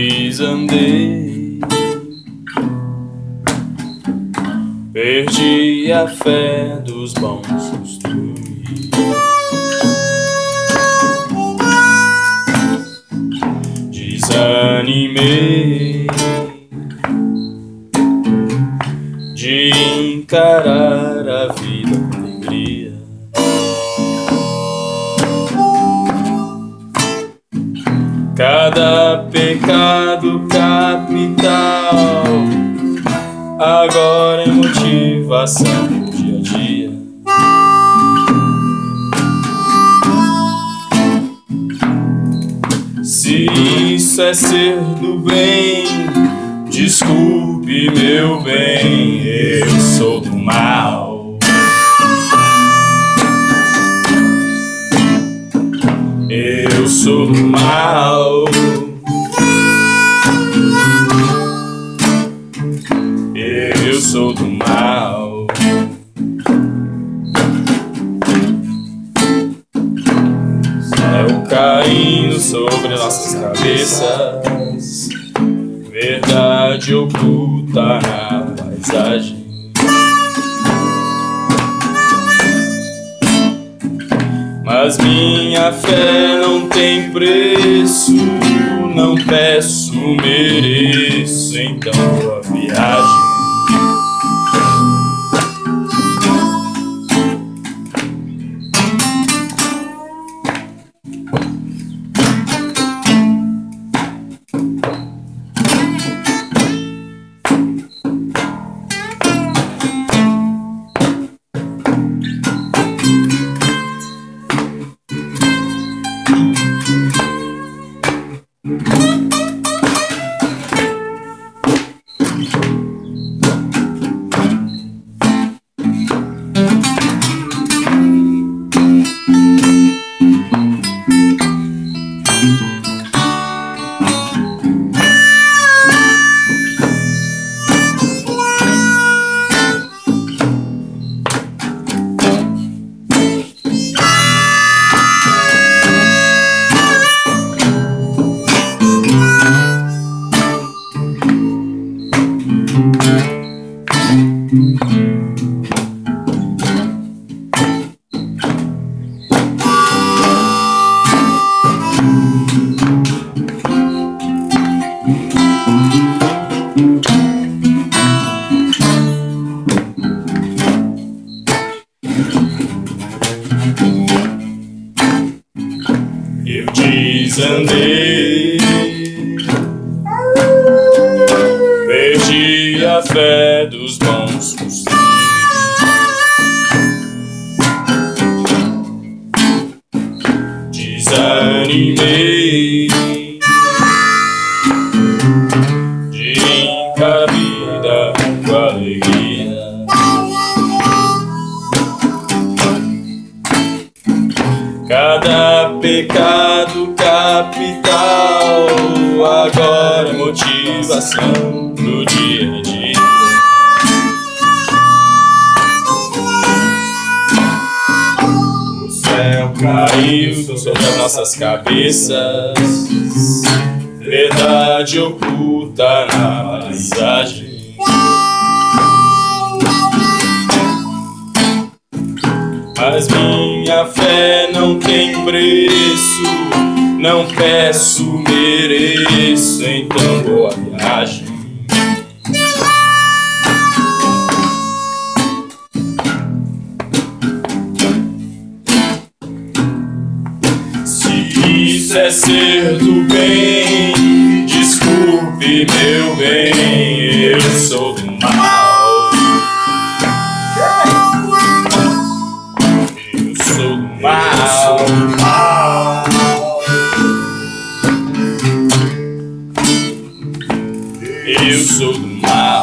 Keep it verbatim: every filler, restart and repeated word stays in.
desandei, perdi a fé dos bons costumes, desanimei de encarar a vida com alegria. Cada pecado capital agora é motivação do dia a dia. Se isso é ser do bem, desculpe, meu bem, eu sou do mal. Eu sou do mal. Eu sou do mal. Céu caindo sobre nossas cabeças, verdade oculta na paisagem. Mas minha fé não tem preço, não peço, mereço, então boa viagem. Eu desandei, perdi a fé dos bons costumes, desanimei de encarar a vida com alegria. Cada pecado capital agora é motivação do dia a dia. O céu caiu sobre as nossas cabeças, verdade oculta na paisagem. Mas minha fé não tem preço, não peço, mereço, então boa viagem. Se isso é ser do bem, desculpe, meu bem, eu sou do mal. Mal. Eu sou do mal.